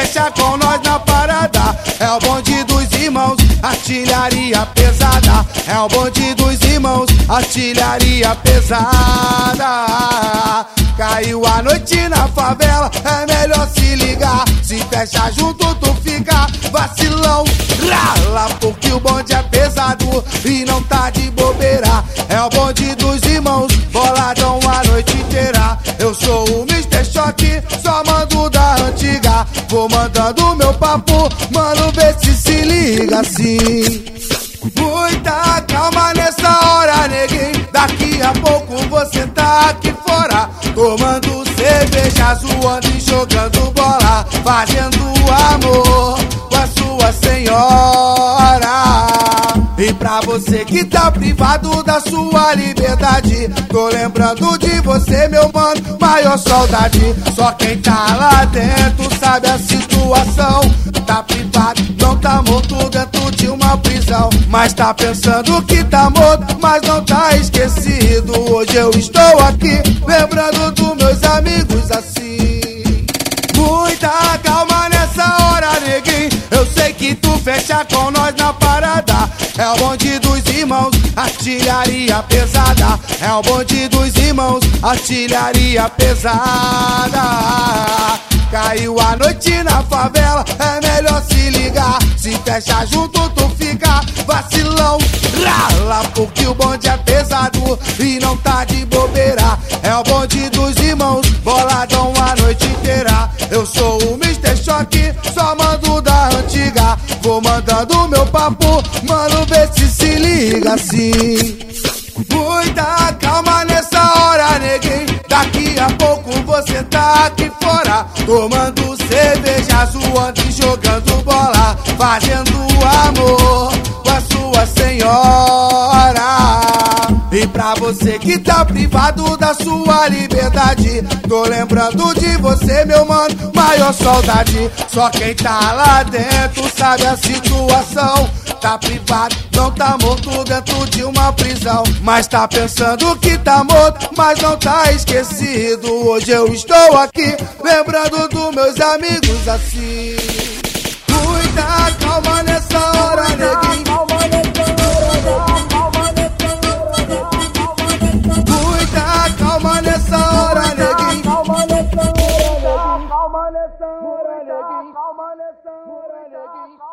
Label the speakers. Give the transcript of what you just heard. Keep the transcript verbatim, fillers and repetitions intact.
Speaker 1: fecha com nós na parada. É o bonde dos irmãos, artilharia pesada. É o bonde dos irmãos, artilharia pesada. Caiu a noite na favela, é melhor se ligar. Se fecha junto tu fica vacilão. Rala, porque o bonde é pesado e não tá de bobeira. É o bonde dos irmãos, boladão a noite inteira. Eu sou o mister Choque, só mando da antiga. Vou mandando meu papo, mano, vê se se liga assim. Muita calma nessa hora, neguinho. Daqui a pouco você tá aqui fora, tomando cerveja, zoando e jogando bola, fazendo amor com a sua senhora. E pra você que tá privado da sua liberdade, tô lembrando de você, meu mano, maior saudade. Só quem tá lá dentro sabe a situação. Tá privado, não tá morto dentro de uma prisão, mas tá pensando que tá morto, mas não tá esquecido. Hoje eu estou aqui lembrando dos meus amigos assim. Muita calma nessa hora, neguinho. Eu sei que tu fecha com nós na parada. É o bonde dos irmãos, artilharia pesada. É o bonde dos irmãos, artilharia pesada. Caiu a noite na favela, é melhor se ligar. Se fecha junto tu fica vacilão. Rala, porque o bonde é pesado e não tá de bobeira. É o bonde dos irmãos, boladão a noite inteira. Eu sou o mister Choque, só mando da antiga. Vou mandando meu papo, mano, vê se se liga assim. Muita calma nessa hora, neguinho. Daqui a pouco você tá aqui fora, tomando cerveja, zoando e jogando bola, fazendo amor com a sua senhora. E pra você que tá privado da sua liberdade, tô lembrando de você, meu mano, maior saudade. Só quem tá lá dentro sabe a situação. Tá privado, não tá morto dentro de uma prisão, mas tá pensando que tá morto, mas não tá esquecido. Hoje eu estou aqui lembrando dos meus amigos assim. Muita calma nessa hora, neguinho. Muita calma nessa hora, neguinho. Calma nessa hora, neguinho. Calma nessa hora, neguinho.